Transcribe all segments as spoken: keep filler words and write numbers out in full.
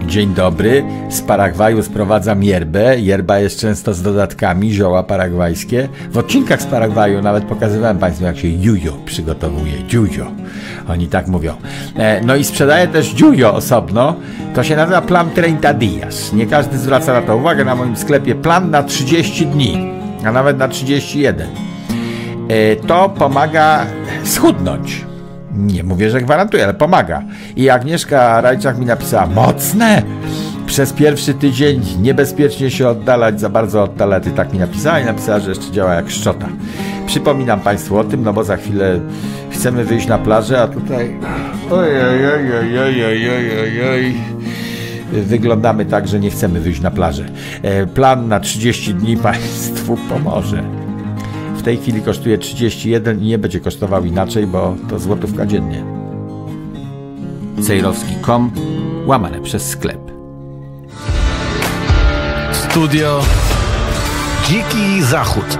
Dzień dobry. Z Paragwaju sprowadzam yerbę. Yerba jest często z dodatkami, zioła paragwajskie. W odcinkach z Paragwaju nawet pokazywałem Państwu, jak się jujo przygotowuje. Jujo. Oni tak mówią. E, no i sprzedaję też jujo osobno. To się nazywa Plan treinta días. Nie każdy zwraca na to uwagę. Na moim sklepie plan na trzydzieści dni, a nawet na trzydzieści jeden. E, to pomaga schudnąć. Nie mówię, że gwarantuje, ale pomaga. I Agnieszka Rajczak mi napisała: mocne! Przez pierwszy tydzień niebezpiecznie się oddalać za bardzo od toalety. Tak mi napisała i napisała, że jeszcze działa jak szczota. Przypominam Państwu o tym, no bo za chwilę chcemy wyjść na plażę, a tutaj ojej, wyglądamy tak, że nie chcemy wyjść na plażę. Plan na trzydzieści dni Państwu pomoże. W tej chwili kosztuje trzydzieści jeden i nie będzie kosztował inaczej, bo to złotówka dziennie. cejrowski kropka com łamane przez sklep. Studio Dziki Zachód.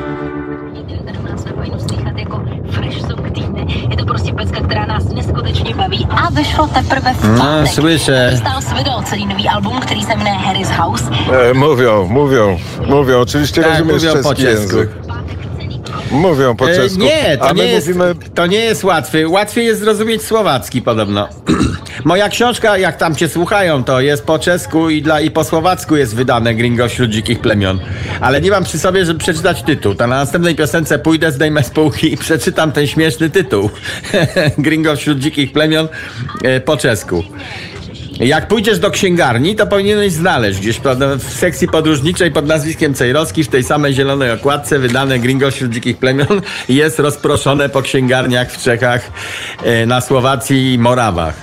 A wyszło teprve w No, słyszę. Stál svědol celý nový album, který se jmenuje Harry's House. E, mówią, mówią, mówią. Oczywiście Tak, rozumiesz mówią po czeski czesku. język. Mówią po E, czesku. nie, to A nie, my jest, mówimy... to nie jest łatwy. Łatwiej jest zrozumieć słowacki podobno. Moja książka, jak tam cię słuchają, to jest po czesku i, dla, i po słowacku jest wydane, Gringo wśród dzikich plemion. Ale nie mam przy sobie, żeby przeczytać tytuł. To na następnej piosence pójdę, zdejmę z półki i przeczytam ten śmieszny tytuł. Gringo wśród dzikich plemion e, po czesku. Jak pójdziesz do księgarni, to powinieneś znaleźć gdzieś w sekcji podróżniczej pod nazwiskiem Cejrowski w tej samej zielonej okładce wydane Gringo wśród dzikich plemion jest rozproszone po księgarniach w Czechach, na Słowacji i Morawach.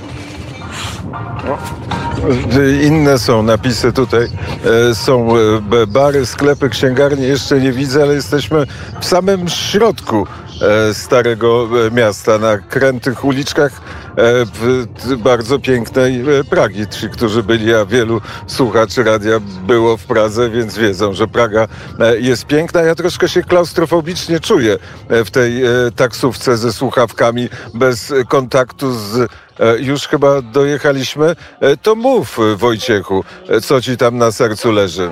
Inne są napisy tutaj. E, są e, bary, sklepy, księgarnie. Jeszcze nie widzę, ale jesteśmy w samym środku e, Starego Miasta, na krętych uliczkach e, w bardzo pięknej e, Pragi. Ci, którzy byli, a wielu słuchaczy radia było w Pradze, więc wiedzą, że Praga e, jest piękna. Ja troszkę się klaustrofobicznie czuję e, w tej e, taksówce ze słuchawkami, bez kontaktu z... Już chyba dojechaliśmy. To mów, Wojciechu, co ci tam na sercu leży?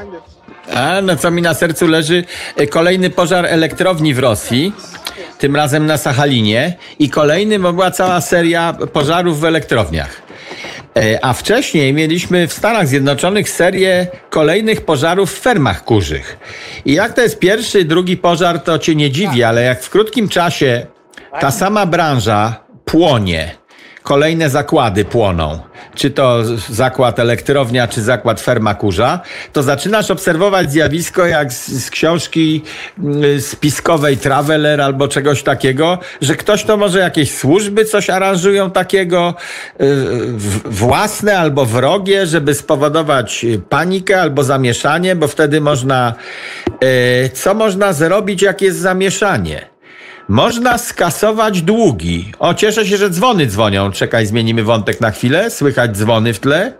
A no co mi na sercu leży? Kolejny pożar elektrowni w Rosji, tym razem na Sachalinie, i kolejny, bo była cała seria pożarów w elektrowniach. A wcześniej mieliśmy w Stanach Zjednoczonych serię kolejnych pożarów w fermach kurzych. I jak to jest pierwszy, drugi pożar, to cię nie dziwi, ale jak w krótkim czasie ta sama branża płonie, kolejne zakłady płoną, czy to zakład elektrownia, czy zakład ferma kurza, to zaczynasz obserwować zjawisko jak z, z książki spiskowej Traveler albo czegoś takiego, że ktoś to może jakieś służby coś aranżują takiego yy, własne albo wrogie, żeby spowodować panikę albo zamieszanie, bo wtedy można... Yy, co można zrobić, jak jest zamieszanie? Można skasować długi. O, cieszę się, że dzwony dzwonią. Czekaj, zmienimy wątek na chwilę. Słychać dzwony w tle?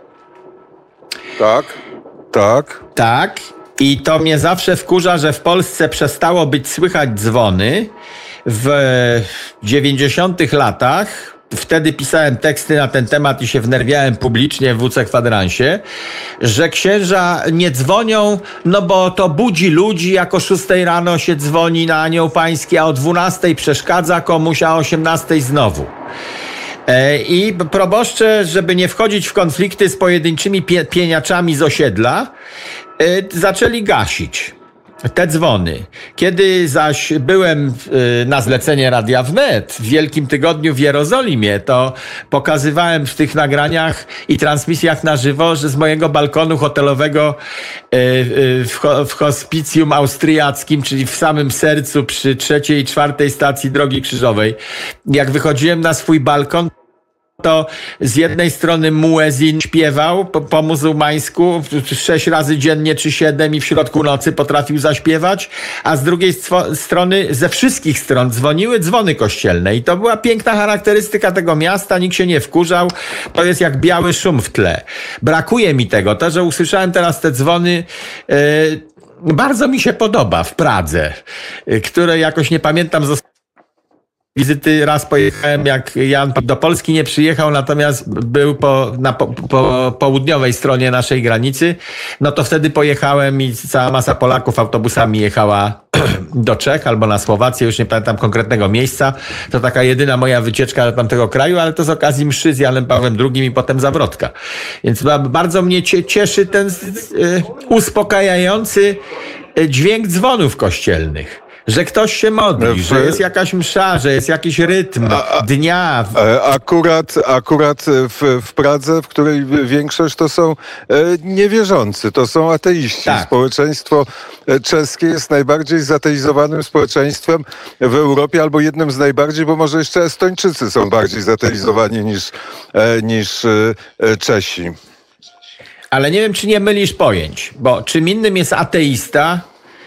Tak, tak. Tak. I to mnie zawsze wkurza, że w Polsce przestało być słychać dzwony w dziewięćdziesiątych latach. Wtedy pisałem teksty na ten temat i się wnerwiałem publicznie w W C Kwadransie, że księża nie dzwonią, no bo to budzi ludzi, jak o szóstej rano się dzwoni na Anioł Pański, a o dwunastej przeszkadza komuś, a o osiemnastej znowu. I proboszcze, żeby nie wchodzić w konflikty z pojedynczymi pie- pieniaczami z osiedla, zaczęli gasić te dzwony. Kiedy zaś byłem na zlecenie Radia Wnet w Wielkim Tygodniu w Jerozolimie, to pokazywałem w tych nagraniach i transmisjach na żywo, że z mojego balkonu hotelowego w, ho- w hospicjum austriackim, czyli w samym sercu przy trzeciej i czwartej stacji Drogi Krzyżowej, jak wychodziłem na swój balkon, to z jednej strony muezin śpiewał po, po muzułmańsku sześć razy dziennie czy siedem i w środku nocy potrafił zaśpiewać, a z drugiej stwo- strony ze wszystkich stron dzwoniły dzwony kościelne i to była piękna charakterystyka tego miasta, nikt się nie wkurzał, to jest jak biały szum w tle. Brakuje mi tego, to, że usłyszałem teraz te dzwony, yy, bardzo mi się podoba w Pradze, yy, które jakoś nie pamiętam zostało wizyty raz pojechałem, jak Jan do Polski nie przyjechał, natomiast był po, na po, po południowej stronie naszej granicy, no to wtedy pojechałem i cała masa Polaków autobusami jechała do Czech albo na Słowację, już nie pamiętam konkretnego miejsca. To taka jedyna moja wycieczka do tamtego kraju, ale to z okazji mszy z Janem Pawłem drugim i potem zawrotka. Więc bardzo mnie cieszy ten uspokajający dźwięk dzwonów kościelnych. Że ktoś się modli, że jest jakaś msza, że jest jakiś rytm dnia. Akurat, akurat w, w Pradze, w której większość to są niewierzący, to są ateiści. Tak. Społeczeństwo czeskie jest najbardziej zateizowanym społeczeństwem w Europie, albo jednym z najbardziej, bo może jeszcze Estończycy są bardziej zateizowani niż, niż Czesi. Ale nie wiem, czy nie mylisz pojęć, bo czym innym jest ateista,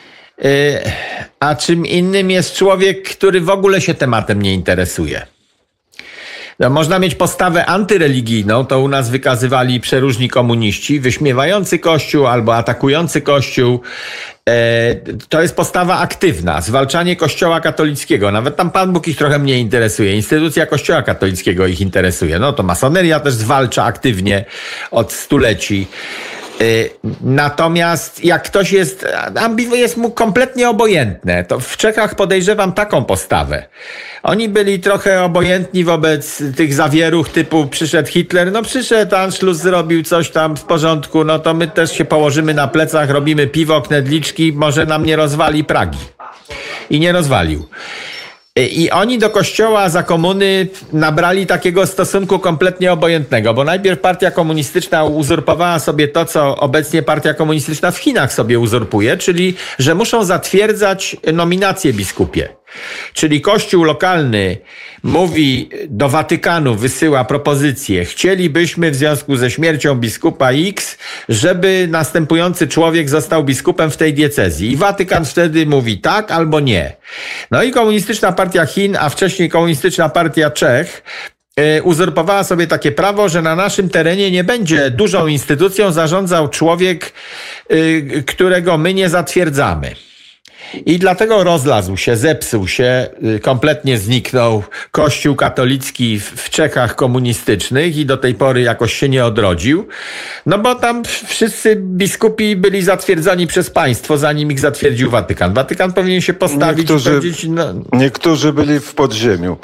a czym innym jest człowiek, który w ogóle się tematem nie interesuje. No, można mieć postawę antyreligijną, to u nas wykazywali przeróżni komuniści, wyśmiewający Kościół albo atakujący Kościół. E, to jest postawa aktywna, zwalczanie Kościoła katolickiego. Nawet tam Pan Bóg ich trochę mniej interesuje. Instytucja Kościoła katolickiego ich interesuje. No to masoneria też zwalcza aktywnie od stuleci. Natomiast jak ktoś jest, jest mu kompletnie obojętne, to w Czechach podejrzewam taką postawę. Oni byli trochę obojętni wobec tych zawieruch typu przyszedł Hitler, no przyszedł, Anschluss zrobił coś tam w porządku, no to my też się położymy na plecach, robimy piwo, knedliczki, może nam nie rozwali Pragi. I nie rozwalił. I oni do kościoła za komuny nabrali takiego stosunku kompletnie obojętnego, bo najpierw partia komunistyczna uzurpowała sobie to, co obecnie partia komunistyczna w Chinach sobie uzurpuje, czyli że muszą zatwierdzać nominacje biskupie. Czyli kościół lokalny mówi do Watykanu, wysyła propozycję. Chcielibyśmy w związku ze śmiercią biskupa X, żeby następujący człowiek został biskupem w tej diecezji. I Watykan wtedy mówi tak albo nie. No i komunistyczna partia Chin, a wcześniej komunistyczna partia Czech uzurpowała sobie takie prawo, że na naszym terenie nie będzie dużą instytucją zarządzał człowiek, którego my nie zatwierdzamy. I dlatego rozlazł się, zepsuł się, kompletnie zniknął Kościół katolicki w Czechach komunistycznych i do tej pory jakoś się nie odrodził. No bo tam wszyscy biskupi byli zatwierdzani przez państwo, zanim ich zatwierdził Watykan. Watykan powinien się postawić niektórzy, i powiedzieć... No... Niektórzy byli w podziemiu.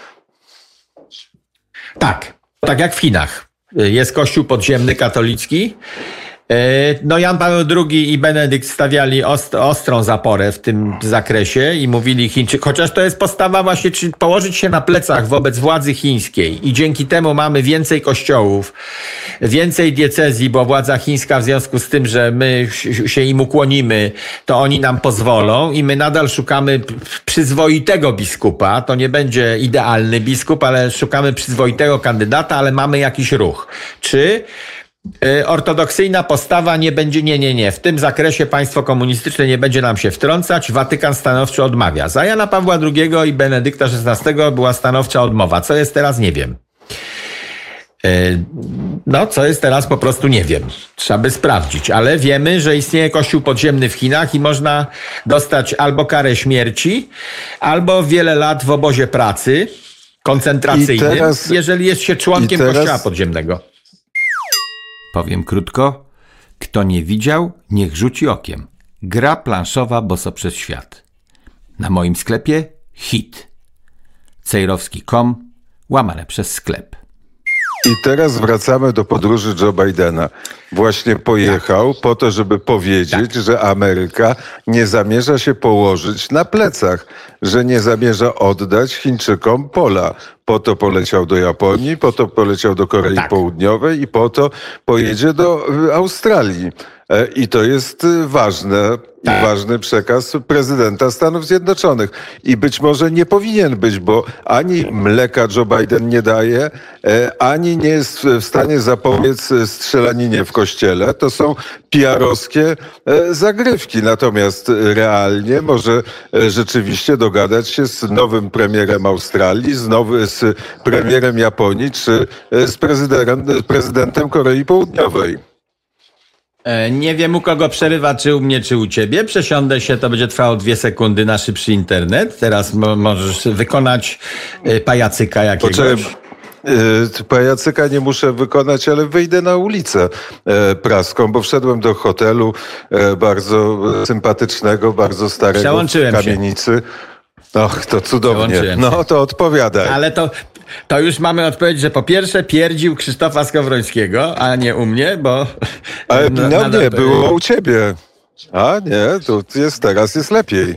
Tak, tak jak w Chinach. Jest kościół podziemny katolicki. No Jan Paweł drugi i Benedykt stawiali ost, ostrą zaporę w tym zakresie i mówili Chińczyk, chociaż to jest postawa właśnie, czy położyć się na plecach wobec władzy chińskiej i dzięki temu mamy więcej kościołów, więcej diecezji, bo władza chińska w związku z tym, że my się im ukłonimy, to oni nam pozwolą i my nadal szukamy przyzwoitego biskupa, to nie będzie idealny biskup, ale szukamy przyzwoitego kandydata, ale mamy jakiś ruch. Czy ortodoksyjna postawa nie będzie, nie, nie, nie, w tym zakresie państwo komunistyczne nie będzie nam się wtrącać, Watykan stanowczo odmawia. Za Jana Pawła drugiego i Benedykta szesnastego była stanowcza odmowa. Co jest teraz, nie wiem. No, co jest teraz, po prostu nie wiem. Trzeba by sprawdzić, ale wiemy, że istnieje kościół podziemny w Chinach i można dostać albo karę śmierci, albo wiele lat w obozie pracy koncentracyjnym, teraz, jeżeli jest się członkiem teraz... kościoła podziemnego. Powiem krótko, kto nie widział, niech rzuci okiem. Gra planszowa Boso przez świat. Na moim sklepie hit. cejrowski kropka com łamane przez sklep. I teraz wracamy do podróży Joe Bidena. Właśnie pojechał tak. po to, żeby powiedzieć, tak. że Ameryka nie zamierza się położyć na plecach, że nie zamierza oddać Chińczykom pola. Po to poleciał do Japonii, po to poleciał do Korei tak. Południowej i po to pojedzie do Australii. I to jest ważne, tak. ważny przekaz prezydenta Stanów Zjednoczonych. I być może nie powinien być, bo ani mleka Joe Biden nie daje, ani nie jest w stanie zapobiec strzelaninie w kościele. To są P R-owskie zagrywki. Natomiast realnie może rzeczywiście dogadać się z nowym premierem Australii, z, nowy, z premierem Japonii, czy z prezydentem, prezydentem Korei Południowej. Nie wiem, u kogo przerywa, czy u mnie, czy u ciebie. Przesiądę się, to będzie trwało dwie sekundy na szybszy internet. Teraz mo- możesz wykonać y, pajacyka jakiegoś. Poczekaj, y, pajacyka nie muszę wykonać, ale wyjdę na ulicę e, Praską, bo wszedłem do hotelu e, bardzo sympatycznego, bardzo starego w Przełączyłem się. kamienicy. Och, to cudownie. Przełączyłem No się. to odpowiadaj. Ale to, to już mamy odpowiedź, że po pierwsze pierdził Krzysztofa Skowrońskiego, a nie u mnie, bo... Ale no, no nadal nie, to- było u ciebie. A nie, tu jest teraz jest lepiej.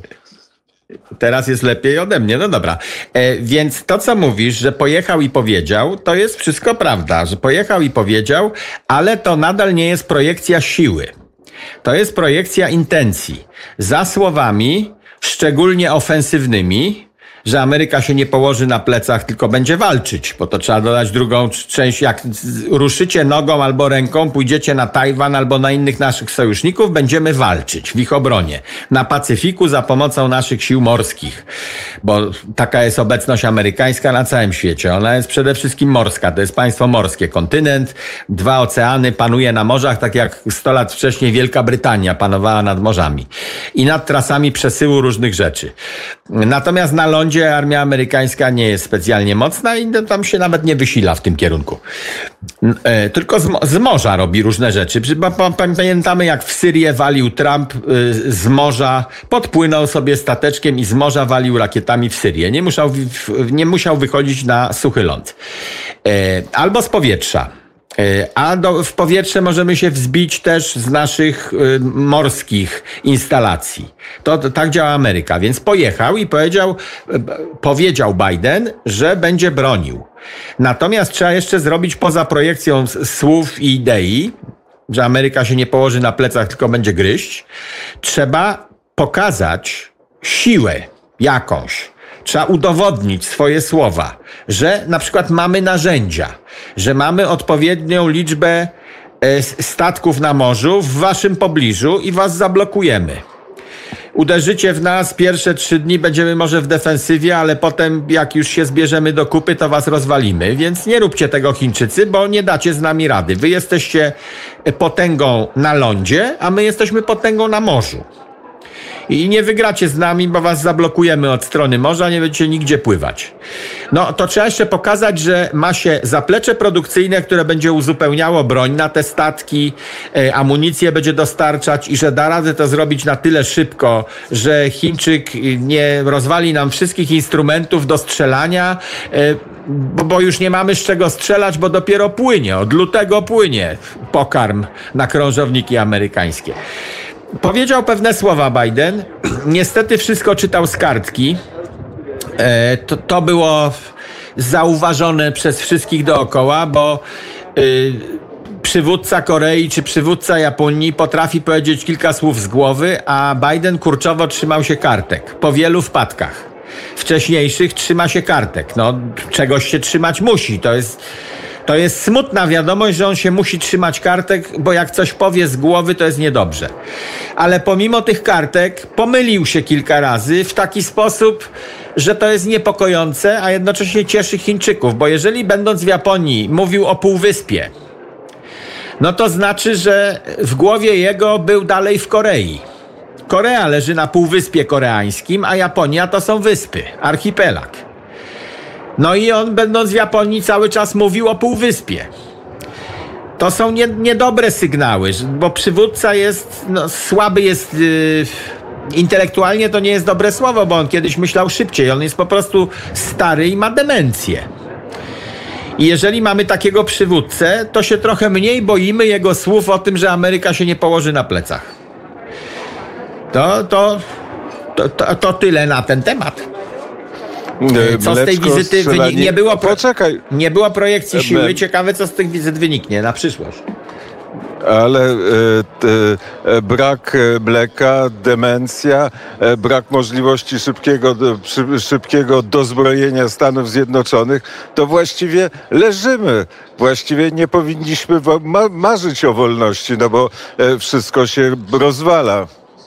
Teraz jest lepiej ode mnie, no dobra. E, więc to, co mówisz, że pojechał i powiedział, to jest wszystko prawda, że pojechał i powiedział, ale to nadal nie jest projekcja siły. To jest projekcja intencji. Za słowami, szczególnie ofensywnymi, że Ameryka się nie położy na plecach, tylko będzie walczyć, bo to trzeba dodać drugą część. Jak ruszycie nogą albo ręką, pójdziecie na Tajwan albo na innych naszych sojuszników, będziemy walczyć w ich obronie. Na Pacyfiku za pomocą naszych sił morskich, bo taka jest obecność amerykańska na całym świecie. Ona jest przede wszystkim morska, to jest państwo morskie, kontynent, dwa oceany, panuje na morzach, tak jak sto lat wcześniej Wielka Brytania panowała nad morzami i nad trasami przesyłu różnych rzeczy. Natomiast na lądzie armia amerykańska nie jest specjalnie mocna i tam się nawet nie wysila w tym kierunku. E, tylko z, z morza robi różne rzeczy. Pamiętamy, jak w Syrię walił Trump y, z morza, podpłynął sobie stateczkiem i z morza walił rakietami w Syrię. Nie musiał, w, nie musiał wychodzić na suchy ląd. E, albo z powietrza. A do, w powietrze możemy się wzbić też z naszych y, morskich instalacji. To, to tak działa Ameryka. Więc pojechał i powiedział, y, powiedział Biden, że będzie bronił. Natomiast trzeba jeszcze zrobić poza projekcją słów i idei, że Ameryka się nie położy na plecach, tylko będzie gryźć. Trzeba pokazać siłę jakąś. Trzeba udowodnić swoje słowa, że na przykład mamy narzędzia, że mamy odpowiednią liczbę statków na morzu w waszym pobliżu i was zablokujemy. Uderzycie w nas, pierwsze trzy dni będziemy może w defensywie, ale potem jak już się zbierzemy do kupy, to was rozwalimy. Więc nie róbcie tego, Chińczycy, bo nie dacie z nami rady. Wy jesteście potęgą na lądzie, a my jesteśmy potęgą na morzu. I nie wygracie z nami, bo was zablokujemy od strony morza, nie będziecie nigdzie pływać. No to trzeba jeszcze pokazać, że ma się zaplecze produkcyjne, które będzie uzupełniało broń na te statki, e, amunicję będzie dostarczać i że da radę to zrobić na tyle szybko, że Chińczyk nie rozwali nam wszystkich instrumentów do strzelania, e, bo, bo już nie mamy z czego strzelać, bo dopiero płynie, od lutego płynie pokarm na krążowniki amerykańskie. Powiedział pewne słowa Biden. Niestety wszystko czytał z kartki. E, to, to było zauważone przez wszystkich dookoła, bo y, przywódca Korei czy przywódca Japonii potrafi powiedzieć kilka słów z głowy, a Biden kurczowo trzymał się kartek po wielu wpadkach. Wcześniejszych trzyma się kartek. No, czegoś się trzymać musi. To jest... To jest smutna wiadomość, że on się musi trzymać kartek, bo jak coś powie z głowy, to jest niedobrze. Ale pomimo tych kartek pomylił się kilka razy w taki sposób, że to jest niepokojące, a jednocześnie cieszy Chińczyków, bo jeżeli będąc w Japonii mówił o półwyspie, no to znaczy, że w głowie jego był dalej w Korei. Korea leży na półwyspie koreańskim, a Japonia to są wyspy, archipelag. No i on, będąc w Japonii, cały czas mówił o półwyspie. To są nie, niedobre sygnały, bo przywódca jest, no, słaby jest, yy, intelektualnie to nie jest dobre słowo, bo on kiedyś myślał szybciej. On jest po prostu stary i ma demencję. I jeżeli mamy takiego przywódcę, to się trochę mniej boimy jego słów o tym, że Ameryka się nie położy na plecach. To, to, to, to, to tyle na ten temat. Co z tej wizyty wyniknie? Nie było, pro... Poczekaj. nie było projekcji siły. Ciekawe, co z tych wizyt wyniknie na przyszłość. Ale e, e, brak mleka, demencja, e, brak możliwości szybkiego, szy, szybkiego dozbrojenia Stanów Zjednoczonych, to właściwie leżymy. Właściwie nie powinniśmy ma, marzyć o wolności, no bo e, wszystko się rozwala.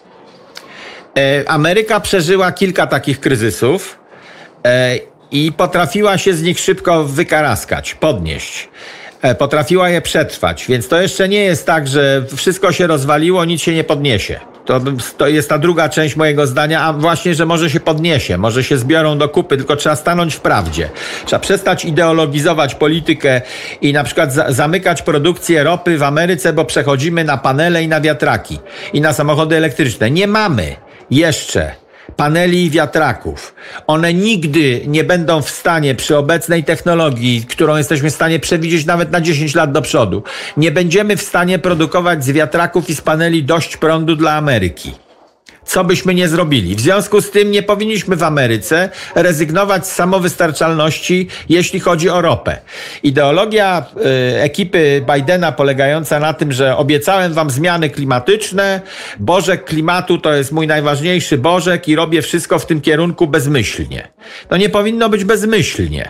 E, Ameryka przeżyła kilka takich kryzysów. I potrafiła się z nich szybko wykaraskać, podnieść. Potrafiła je przetrwać, więc to jeszcze nie jest tak, że wszystko się rozwaliło, nic się nie podniesie. To, to jest ta druga część mojego zdania, a właśnie, że może się podniesie, może się zbiorą do kupy, tylko trzeba stanąć w prawdzie. Trzeba przestać ideologizować politykę i na przykład za, zamykać produkcję ropy w Ameryce, bo przechodzimy na panele i na wiatraki i na samochody elektryczne. Nie mamy jeszcze paneli i wiatraków. One nigdy nie będą w stanie przy obecnej technologii, którą jesteśmy w stanie przewidzieć nawet na dziesięć lat do przodu, nie będziemy w stanie produkować z wiatraków i z paneli dość prądu dla Ameryki. Co byśmy nie zrobili. W związku z tym nie powinniśmy w Ameryce rezygnować z samowystarczalności, jeśli chodzi o ropę. Ideologia y, ekipy Bidena polegająca na tym, że obiecałem wam zmiany klimatyczne, bożek klimatu to jest mój najważniejszy bożek i robię wszystko w tym kierunku bezmyślnie. No nie powinno być bezmyślnie.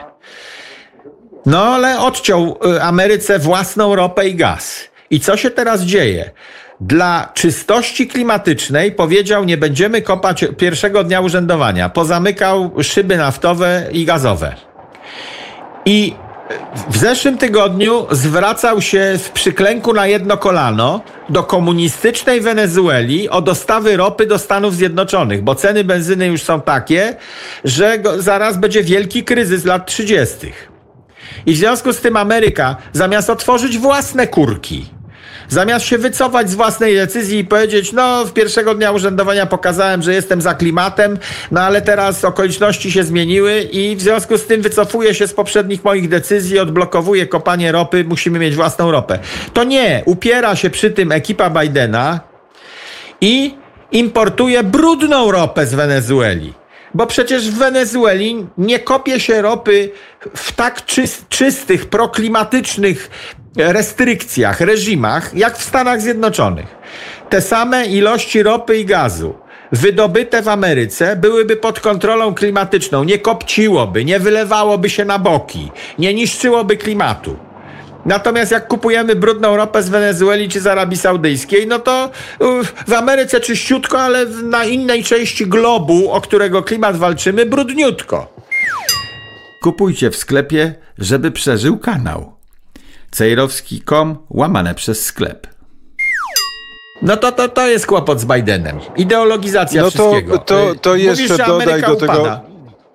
No ale odciął y, Ameryce własną ropę i gaz. I co się teraz dzieje? Dla czystości klimatycznej powiedział, nie będziemy kopać pierwszego dnia urzędowania. Pozamykał szyby naftowe i gazowe. I w zeszłym tygodniu zwracał się w przyklęku na jedno kolano do komunistycznej Wenezueli o dostawy ropy do Stanów Zjednoczonych, bo ceny benzyny już są takie, że go, zaraz będzie wielki kryzys lat trzydziestych. I w związku z tym Ameryka, zamiast otworzyć własne kurki, zamiast się wycofać z własnej decyzji i powiedzieć, no w pierwszego dnia urzędowania pokazałem, że jestem za klimatem, no ale teraz okoliczności się zmieniły i w związku z tym wycofuję się z poprzednich moich decyzji, odblokowuję kopanie ropy, musimy mieć własną ropę. To nie, upiera się przy tym ekipa Bidena i importuje brudną ropę z Wenezueli. Bo przecież w Wenezueli nie kopie się ropy w tak czyst, czystych, proklimatycznych restrykcjach, reżimach, jak w Stanach Zjednoczonych. Te same ilości ropy i gazu wydobyte w Ameryce byłyby pod kontrolą klimatyczną. Nie kopciłoby, nie wylewałoby się na boki, nie niszczyłoby klimatu. Natomiast jak kupujemy brudną ropę z Wenezueli czy z Arabii Saudyjskiej, no to w Ameryce czyściutko, ale na innej części globu, o którego klimat walczymy, brudniutko. Kupujcie w sklepie, żeby przeżył kanał. cejrowski kropka com łamane przez sklep. No to, to, to jest kłopot z Bidenem. Ideologizacja no to, wszystkiego. To, to Mówisz, jeszcze dodaj Ameryka do tego... upada.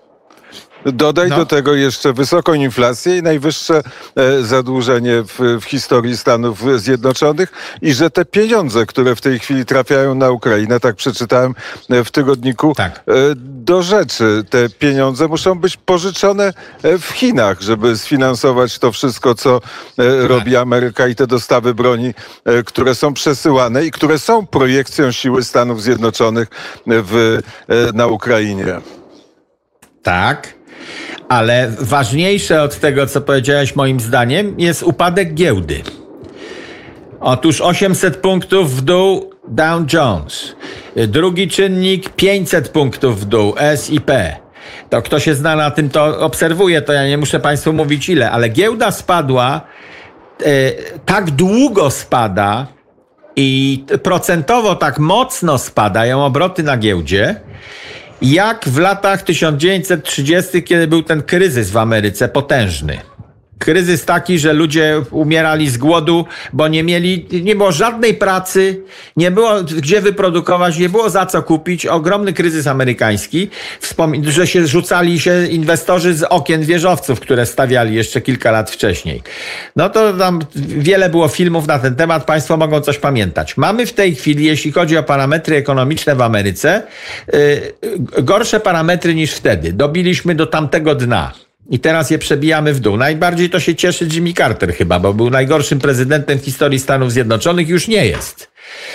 Dodaj no. do tego jeszcze wysoką inflację i najwyższe e, zadłużenie w, w historii Stanów Zjednoczonych i że te pieniądze, które w tej chwili trafiają na Ukrainę, tak przeczytałem w tygodniku, tak. e, do rzeczy te pieniądze muszą być pożyczone w Chinach, żeby sfinansować to wszystko, co e, robi Ameryka i te dostawy broni, e, które są przesyłane i które są projekcją siły Stanów Zjednoczonych w, e, na Ukrainie. Tak. Ale ważniejsze od tego, co powiedziałeś moim zdaniem, jest upadek giełdy. Otóż osiemset punktów w dół Dow Jones. Drugi czynnik pięćset punktów w dół S i P. To kto się zna na tym, to obserwuje, to ja nie muszę Państwu mówić ile, ale giełda spadła, e, tak długo spada i procentowo tak mocno spadają obroty na giełdzie, jak w latach tysiąc dziewięćset trzydziestych, kiedy był ten kryzys w Ameryce potężny. Kryzys taki, że ludzie umierali z głodu, bo nie mieli, nie było żadnej pracy, nie było gdzie wyprodukować, nie było za co kupić. Ogromny kryzys amerykański, Wspom- że się rzucali się inwestorzy z okien wieżowców, które stawiali jeszcze kilka lat wcześniej. No to tam wiele było filmów na ten temat, Państwo mogą coś pamiętać. Mamy w tej chwili, jeśli chodzi o parametry ekonomiczne w Ameryce, yy, gorsze parametry niż wtedy. Dobiliśmy do tamtego dna. I teraz je przebijamy w dół. Najbardziej to się cieszy Jimmy Carter chyba, bo był najgorszym prezydentem w historii Stanów Zjednoczonych, już nie jest.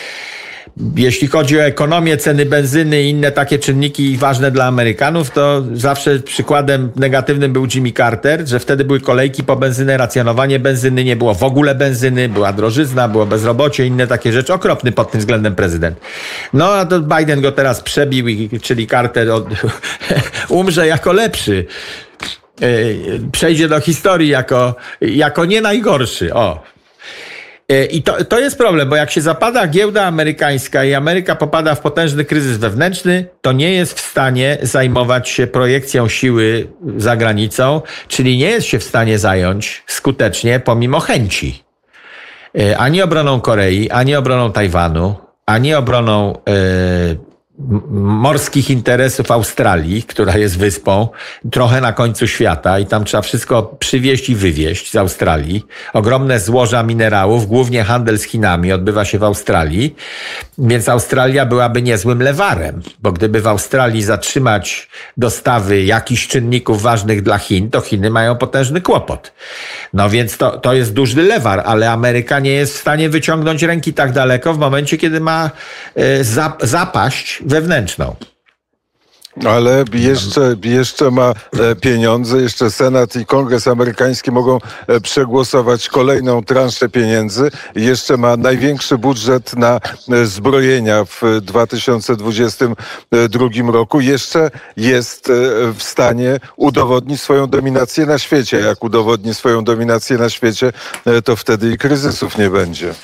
Jeśli chodzi o ekonomię, ceny benzyny i inne takie czynniki ważne dla Amerykanów, to zawsze przykładem negatywnym był Jimmy Carter, że wtedy były kolejki po benzynę, racjonowanie benzyny, nie było w ogóle benzyny, była drożyzna, było bezrobocie, inne takie rzeczy. Okropny pod tym względem prezydent. No a to Biden go teraz przebił, czyli Carter od, umrze jako lepszy. Przejdzie do historii jako, jako nie najgorszy. O. I to, to jest problem, bo jak się zapada giełda amerykańska i Ameryka popada w potężny kryzys wewnętrzny, to nie jest w stanie zajmować się projekcją siły za granicą, czyli nie jest się w stanie zająć skutecznie pomimo chęci ani obroną Korei, ani obroną Tajwanu, ani obroną yy, morskich interesów Australii, która jest wyspą, trochę na końcu świata i tam trzeba wszystko przywieźć i wywieźć z Australii. Ogromne złoża minerałów, głównie handel z Chinami odbywa się w Australii, więc Australia byłaby niezłym lewarem, bo gdyby w Australii zatrzymać dostawy jakichś czynników ważnych dla Chin, to Chiny mają potężny kłopot. No więc to, to jest duży lewar, ale Ameryka nie jest w stanie wyciągnąć ręki tak daleko w momencie, kiedy ma y, za, zapaść wewnętrzną. Ale jeszcze, jeszcze ma pieniądze, jeszcze Senat i Kongres amerykański mogą przegłosować kolejną transzę pieniędzy. Jeszcze ma największy budżet na zbrojenia w dwa tysiące dwudziestym drugim roku. Jeszcze jest w stanie udowodnić swoją dominację na świecie. Jak udowodni swoją dominację na świecie, to wtedy i kryzysów nie będzie.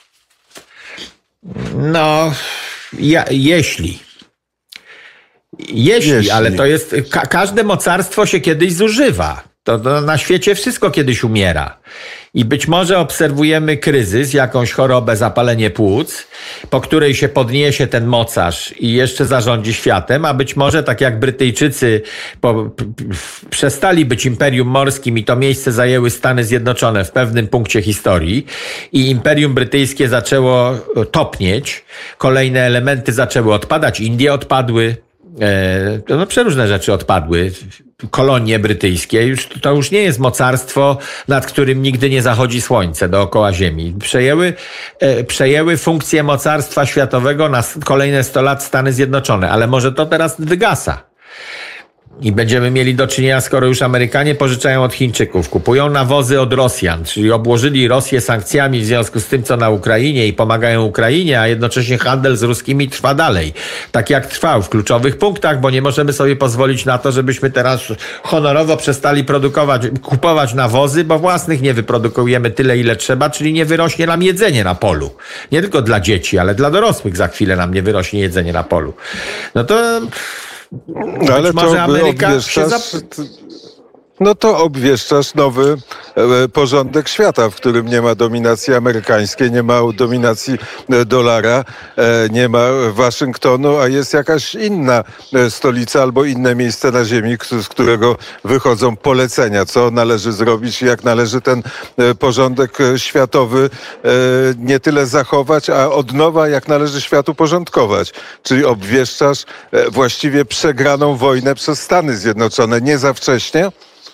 No, ja, jeśli... Jeśli, Jeśli, ale to jest, ka- każde mocarstwo się kiedyś zużywa. To, to na świecie wszystko kiedyś umiera. I być może obserwujemy kryzys, jakąś chorobę, zapalenie płuc, po której się podniesie ten mocarz i jeszcze zarządzi światem, a być może tak jak Brytyjczycy po, p, p, przestali być imperium morskim i to miejsce zajęły Stany Zjednoczone w pewnym punkcie historii i imperium brytyjskie zaczęło topnieć, kolejne elementy zaczęły odpadać, Indie odpadły, no przeróżne rzeczy odpadły, kolonie brytyjskie, już, to już nie jest mocarstwo, nad którym nigdy nie zachodzi słońce dookoła Ziemi. Przejęły, przejęły funkcję mocarstwa światowego na kolejne sto lat Stany Zjednoczone, ale może to teraz wygasa. I będziemy mieli do czynienia, skoro już Amerykanie pożyczają od Chińczyków, kupują nawozy od Rosjan, czyli obłożyli Rosję sankcjami w związku z tym, co na Ukrainie i pomagają Ukrainie, a jednocześnie handel z ruskimi trwa dalej. Tak jak trwał w kluczowych punktach, bo nie możemy sobie pozwolić na to, żebyśmy teraz honorowo przestali produkować, kupować nawozy, bo własnych nie wyprodukujemy tyle, ile trzeba, czyli nie wyrośnie nam jedzenie na polu. Nie tylko dla dzieci, ale dla dorosłych za chwilę nam nie wyrośnie jedzenie na polu. No to... No ale może to Ameryka się zap... No to obwieszczasz nowy e, porządek świata, w którym nie ma dominacji amerykańskiej, nie ma dominacji e, dolara, e, nie ma Waszyngtonu, a jest jakaś inna e, stolica albo inne miejsce na ziemi, k- z którego wychodzą polecenia, co należy zrobić i jak należy ten e, porządek e, światowy e, nie tyle zachować, a od nowa jak należy światu porządkować. Czyli obwieszczasz e, właściwie przegraną wojnę przez Stany Zjednoczone. Nie za wcześnie?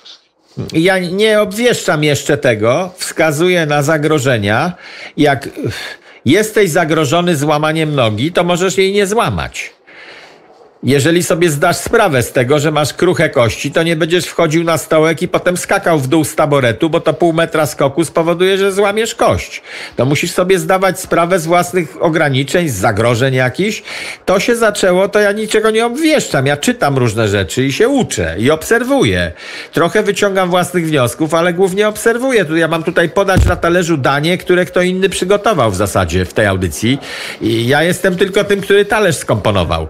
Ja nie obwieszczam jeszcze tego, wskazuję na zagrożenia. Jak jesteś zagrożony złamaniem nogi, to możesz jej nie złamać. Jeżeli sobie zdasz sprawę z tego, że masz kruche kości, to nie będziesz wchodził na stołek i potem skakał w dół z taboretu, bo to pół metra skoku spowoduje, że złamiesz kość. To musisz sobie zdawać sprawę z własnych ograniczeń, z zagrożeń jakichś. To się zaczęło, to ja niczego nie obwieszczam. Ja czytam różne rzeczy i się uczę i obserwuję. Trochę wyciągam własnych wniosków, ale głównie obserwuję. Ja mam tutaj podać na talerzu danie, które kto inny przygotował w zasadzie w tej audycji. I ja jestem tylko tym, który talerz skomponował.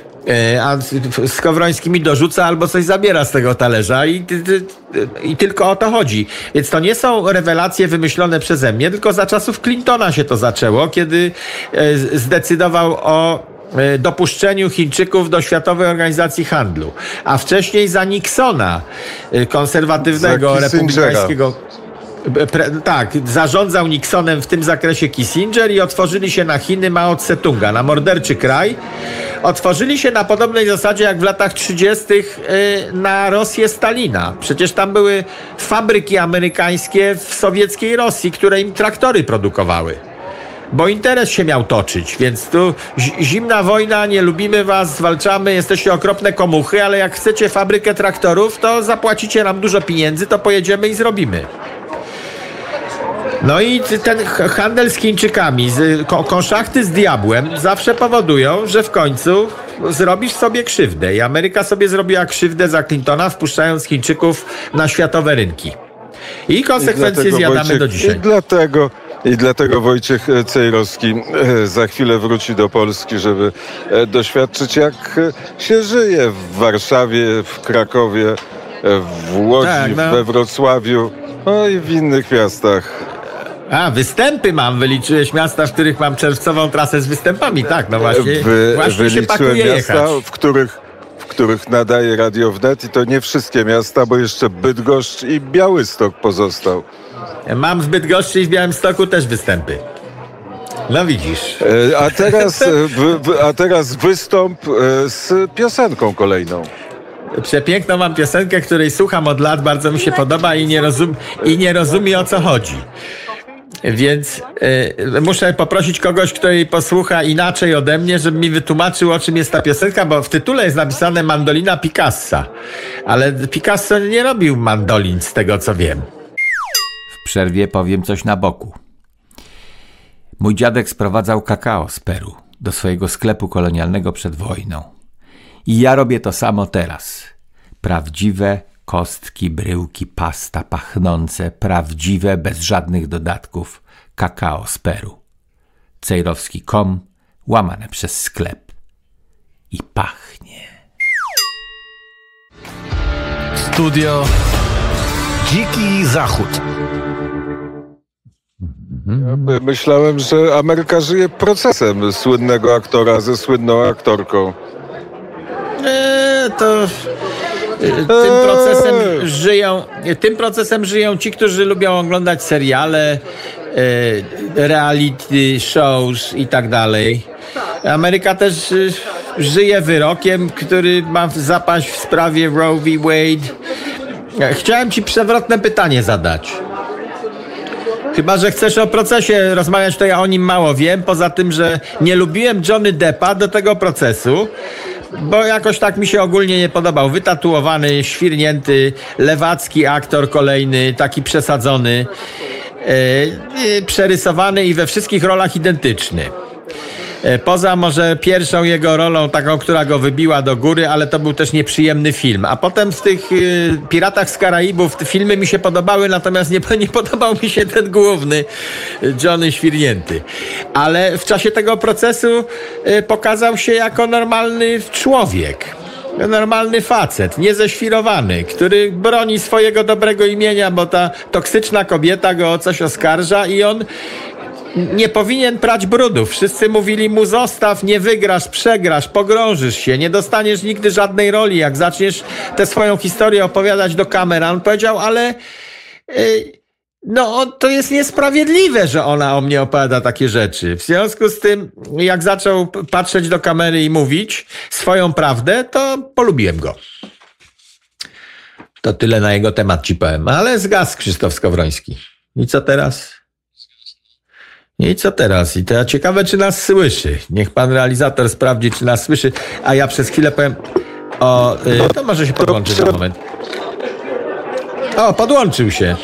A Skowroński mi dorzuca albo coś zabiera z tego talerza i, i, i tylko o to chodzi. Więc to nie są rewelacje wymyślone przeze mnie, tylko za czasów Clintona się to zaczęło, kiedy zdecydował o dopuszczeniu Chińczyków do Światowej Organizacji Handlu. A wcześniej za Nixona, konserwatywnego, republikańskiego... Pre, tak, zarządzał Nixonem w tym zakresie Kissinger i otworzyli się na Chiny Mao Tse-tunga, na morderczy kraj. Otworzyli się na podobnej zasadzie jak w latach trzydziestych na Rosję Stalina. Przecież tam były fabryki amerykańskie w sowieckiej Rosji, które im traktory produkowały. Bo interes się miał toczyć, więc tu zimna wojna, nie lubimy was, zwalczamy, jesteście okropne komuchy, ale jak chcecie fabrykę traktorów, to zapłacicie nam dużo pieniędzy, to pojedziemy i zrobimy. No i ten handel z Chińczykami, z, konszachty z diabłem zawsze powodują, że w końcu zrobisz sobie krzywdę. I Ameryka sobie zrobiła krzywdę za Clintona, wpuszczając Chińczyków na światowe rynki. I konsekwencje I dlatego, zjadamy Wojciech, do dzisiaj. I dlatego, I dlatego Wojciech Cejrowski za chwilę wróci do Polski, żeby doświadczyć, jak się żyje w Warszawie, w Krakowie, w Łodzi, tak, no. we Wrocławiu, no i w innych miastach. A, występy mam. Wyliczyłeś miasta, w których mam czerwcową trasę z występami. Tak, no właśnie, Wy, właśnie się pakuje miasta, jechać. w których, w których nadaje Radio Wnet i to nie wszystkie miasta, bo jeszcze Bydgoszcz i Białystok pozostał. Mam w Bydgoszczy i w Białymstoku też występy. No widzisz. A teraz, a teraz wystąp z piosenką kolejną. Przepiękną mam piosenkę, której słucham od lat, bardzo mi się podoba i nie, rozum, i nie rozumie, o co chodzi. Więc y, muszę poprosić kogoś, kto jej posłucha inaczej ode mnie, żeby mi wytłumaczył, o czym jest ta piosenka, bo w tytule jest napisane mandolina Picassa. Ale Picasso nie robił mandolin, z tego co wiem. W przerwie powiem coś na boku. Mój dziadek sprowadzał kakao z Peru do swojego sklepu kolonialnego przed wojną. I ja robię to samo teraz. Prawdziwe kostki, bryłki, pasta pachnące, prawdziwe, bez żadnych dodatków, kakao z Peru. Cejrowski kropka com, łamane przez sklep. I pachnie. Studio Dziki Zachód. Ja myślałem, że Ameryka żyje procesem słynnego aktora ze słynną aktorką. Eee, to... Tym procesem żyją, tym procesem żyją ci, którzy lubią oglądać seriale, reality shows i tak dalej. Ameryka też żyje wyrokiem, który ma zapaść w sprawie Roe v. Wade. Chciałem ci przewrotne pytanie zadać. Chyba że chcesz o procesie rozmawiać, to ja o nim mało wiem. Poza tym, że nie lubiłem Johnny Deppa do tego procesu, bo jakoś tak mi się ogólnie nie podobał. Wytatuowany, świrnięty, lewacki aktor kolejny, taki przesadzony, yy, przerysowany i we wszystkich rolach identyczny. Yy, poza może pierwszą jego rolą, taką, która go wybiła do góry, ale to był też nieprzyjemny film. A potem w tych yy, Piratach z Karaibów te filmy mi się podobały, natomiast nie, nie podobał mi się ten główny, Johnny Świrnięty. Ale w czasie tego procesu yy, pokazał się jako normalny człowiek. Normalny facet, nieześwirowany, który broni swojego dobrego imienia, bo ta toksyczna kobieta go o coś oskarża i on nie powinien prać brudów. Wszyscy mówili mu: zostaw, nie wygrasz, przegrasz, pogrążysz się, nie dostaniesz nigdy żadnej roli, jak zaczniesz tę swoją historię opowiadać do kamery. On powiedział: ale yy, no to jest niesprawiedliwe, że ona o mnie opowiada takie rzeczy. W związku z tym, jak zaczął patrzeć do kamery i mówić swoją prawdę, to polubiłem go. To tyle na jego temat ci powiem. Ale zgasł Krzysztof Skowroński. I co teraz? I co teraz? I to ciekawe, czy nas słyszy. Niech pan realizator sprawdzi, czy nas słyszy. A ja przez chwilę powiem o... Yy, to może się podłączyć na moment. O, podłączył się.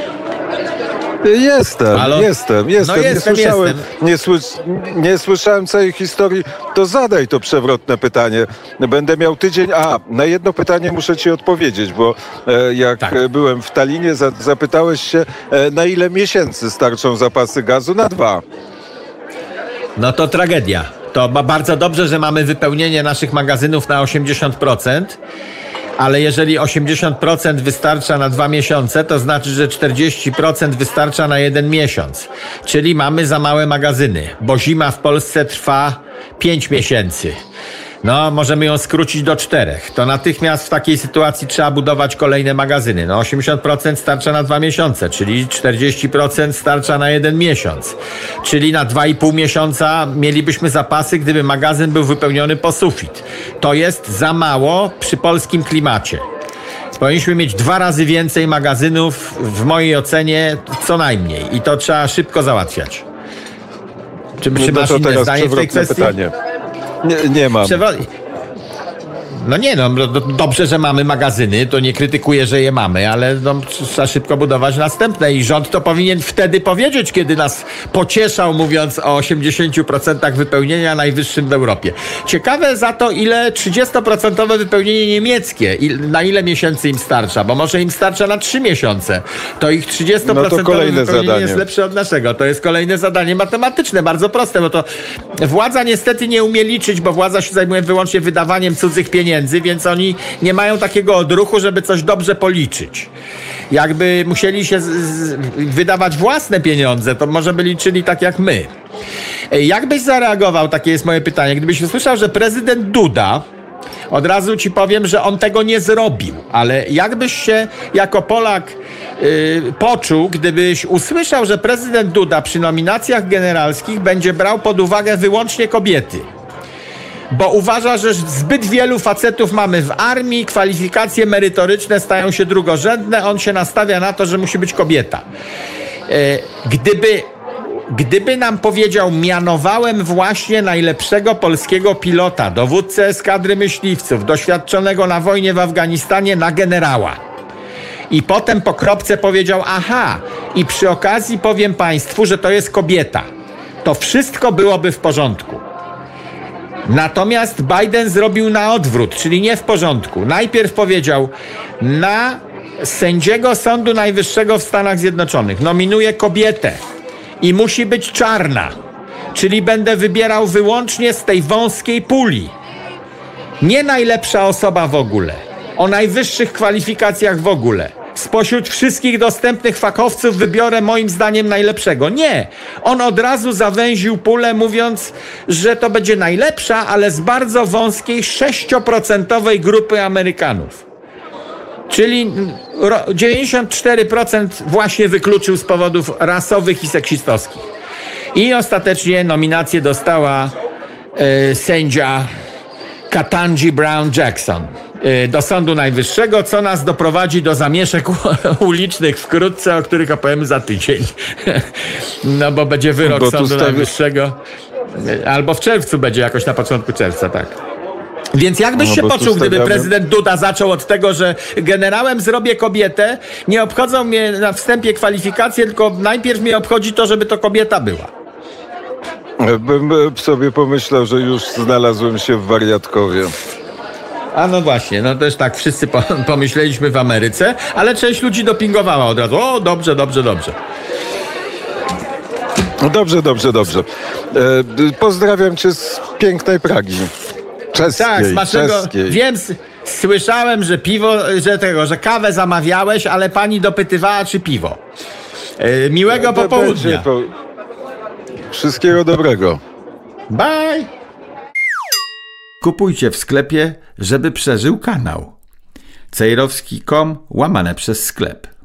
Jestem, Halo? jestem, jestem. No nie, jestem, słyszałem, jestem. Nie, słys nie słyszałem całej historii. To zadaj to przewrotne pytanie. Będę miał tydzień. A, na jedno pytanie muszę ci odpowiedzieć, bo e, jak Tak. byłem w Tallinie, za zapytałeś się, e, na ile miesięcy starczą zapasy gazu? Na dwa. No to tragedia. To bardzo dobrze, że mamy wypełnienie naszych magazynów na osiemdziesiąt procent. Ale jeżeli osiemdziesiąt procent wystarcza na dwa miesiące, to znaczy, że czterdzieści procent wystarcza na jeden miesiąc. Czyli mamy za małe magazyny, bo zima w Polsce trwa pięć miesięcy. No, możemy ją skrócić do czterech. To natychmiast w takiej sytuacji trzeba budować kolejne magazyny. No, osiemdziesiąt procent starcza na dwa miesiące, czyli czterdzieści procent starcza na jeden miesiąc. Czyli na dwa i pół miesiąca mielibyśmy zapasy, gdyby magazyn był wypełniony po sufit. To jest za mało przy polskim klimacie. Powinniśmy mieć dwa razy więcej magazynów, w mojej ocenie, co najmniej. I to trzeba szybko załatwiać. Czy, czy No masz to inne teraz zdanie w tej przewrotne kwestii? pytanie. Nie, nie mam. Przewro- No nie, no do, dobrze, że mamy magazyny, to nie krytykuję, że je mamy, ale no, trzeba szybko budować następne i rząd to powinien wtedy powiedzieć, kiedy nas pocieszał, mówiąc o osiemdziesięciu procentach wypełnienia najwyższym w Europie. Ciekawe za to, ile trzydziestoprocentowe wypełnienie niemieckie, il, na ile miesięcy im starcza, bo może im starcza na trzy miesiące. To ich trzydziestoprocentowe no to kolejne wypełnienie zadanie. jest lepsze od naszego. To jest kolejne zadanie matematyczne, bardzo proste, bo to władza niestety nie umie liczyć, bo władza się zajmuje wyłącznie wydawaniem cudzych pieniędzy, więc oni nie mają takiego odruchu, żeby coś dobrze policzyć. Jakby musieli się z, z, wydawać własne pieniądze, to może by liczyli tak jak my. Jak byś zareagował, takie jest moje pytanie, gdybyś usłyszał, że prezydent Duda, od razu ci powiem, że on tego nie zrobił, ale jakbyś się jako Polak yy, poczuł, gdybyś usłyszał, że prezydent Duda przy nominacjach generalskich będzie brał pod uwagę wyłącznie kobiety? Bo uważa, że zbyt wielu facetów mamy w armii, kwalifikacje merytoryczne stają się drugorzędne, on się nastawia na to, że musi być kobieta. Yy, gdyby Gdyby nam powiedział, mianowałem właśnie najlepszego polskiego pilota, dowódcę eskadry myśliwców, doświadczonego na wojnie w Afganistanie, na generała. I potem po kropce powiedział, aha, i przy okazji powiem państwu, że to jest kobieta. To wszystko byłoby w porządku. Natomiast Biden zrobił na odwrót, czyli nie w porządku. Najpierw powiedział, na sędziego Sądu Najwyższego w Stanach Zjednoczonych nominuję kobietę. I musi być czarna, czyli będę wybierał wyłącznie z tej wąskiej puli. Nie najlepsza osoba w ogóle, o najwyższych kwalifikacjach w ogóle. Spośród wszystkich dostępnych fachowców wybiorę moim zdaniem najlepszego. Nie, on od razu zawęził pulę, mówiąc, że to będzie najlepsza, ale z bardzo wąskiej sześcioprocentowej grupy Amerykanów. Czyli dziewięćdziesiąt cztery procent właśnie wykluczył z powodów rasowych i seksistowskich. I ostatecznie nominację dostała y, sędzia Ketanji Brown Jackson y, do Sądu Najwyższego, co nas doprowadzi do zamieszek ulicznych wkrótce, o których opowiemy za tydzień. No bo będzie wyrok bo Sądu stawi... Najwyższego. Albo w czerwcu będzie, jakoś na początku czerwca, tak. Więc jak byś no, się poczuł, gdyby prezydent Duda zaczął od tego, że generałem zrobię kobietę, nie obchodzą mnie na wstępie kwalifikacje, tylko najpierw mnie obchodzi to, żeby to kobieta była. Bym sobie pomyślał, że już znalazłem się w wariatkowie. A no właśnie, no też tak wszyscy pomyśleliśmy w Ameryce, ale część ludzi dopingowała od razu. O, dobrze, dobrze, dobrze. Dobrze, dobrze, dobrze. E, pozdrawiam cię z pięknej Pragi. Czeskiej, tak, smacznego. czeskiej. Wiem, słyszałem, że piwo, że tego, że kawę zamawiałeś, ale pani dopytywała, czy piwo. Yy, miłego No, popołudnia. Po... Wszystkiego dobrego. Bye. Kupujcie w sklepie, żeby przeżył kanał. cejrowski kropka com łamane przez sklep.